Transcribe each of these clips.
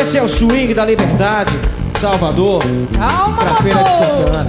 Esse é o swing da liberdade, Salvador, pra Feira de Santana.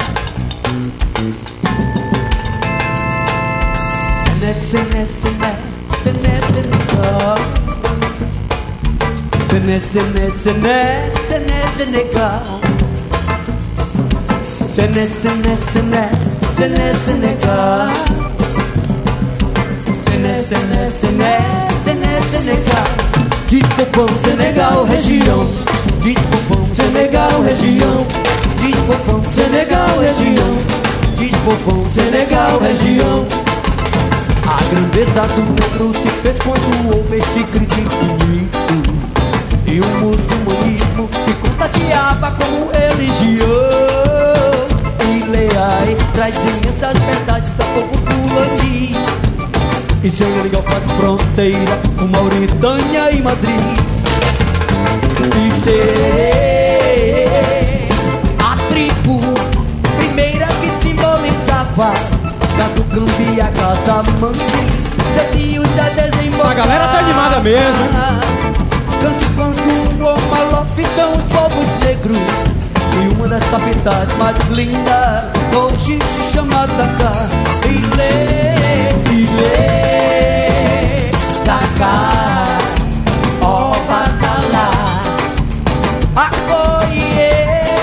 Dispopão, Senegal, região. Dispopão, Senegal, região. Dispopão, Senegal, região. Dispopão, Senegal, região. A grandeza do negro se fez quando houve este grito infinito e o muçulmanismo que contagiava como religião. E Leai trazem essas verdades ao povo fulani. E Senegal faz fronteira com Mauritânia e Madrid. E ser a tribo primeira que simbolizava Caso Cambi, a Casa Mansi, Zedios já desembocaram. Essa galera tá animada mesmo, hein? Canto, o Malof são os povos negros. E uma das capitais mais lindas hoje se chama Dakar. Ilê, Dakar, ó Batalá, Agoie.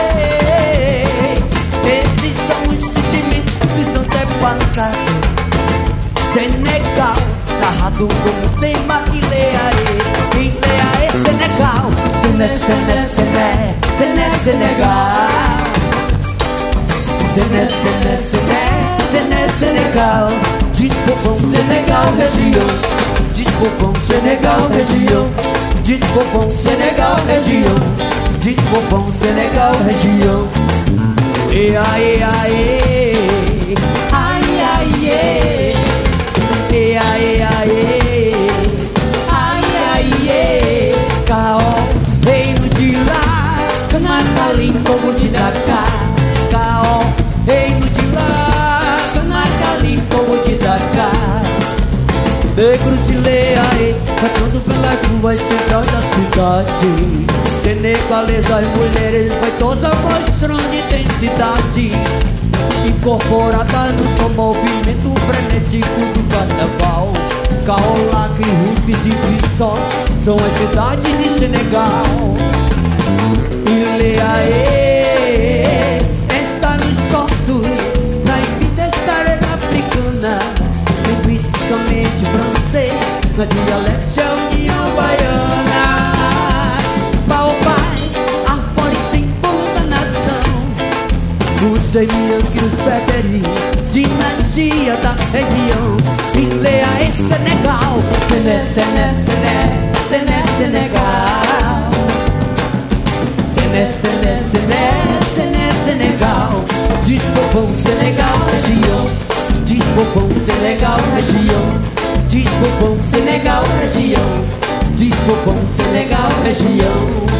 Esses são os sentimentos dos antepassados. Senegal, narrado como tema. Ileaê, Senegal. Senegal. Dispopão, Senegal, região. Dispopão, Senegal, região. Dispopão, Senegal, região. Dispopão, Senegal, região. E aê, aê, ai, ai, e aê, aê, ai, ai, Caó, reino de lá, Canacalim, povo de Dakar. Caó, reino de lá, Canacalim, povo de Dakar. Negros de Leaê, cantando pelas ruas centrais da cidade. Senegalesas, mulheres vaidosas mostrando identidade. Incorporada no seu movimento frenético do carnaval. Kaolack, Rufus e Bissau são as cidades de Senegal. E Leaê está nos corpos, na identidade africana, linguisticamente francês, na dialete a União Baiana. Baobás, árvore símbolo da nação. Os Demian que os Peteri, dinastia da região. Leaê, Senegal, Senegal. Senegal. Dispopão, Senegal, região. Dispopão, Senegal, região. Dispopão, Senegal, região. Dispopão, Senegal, região.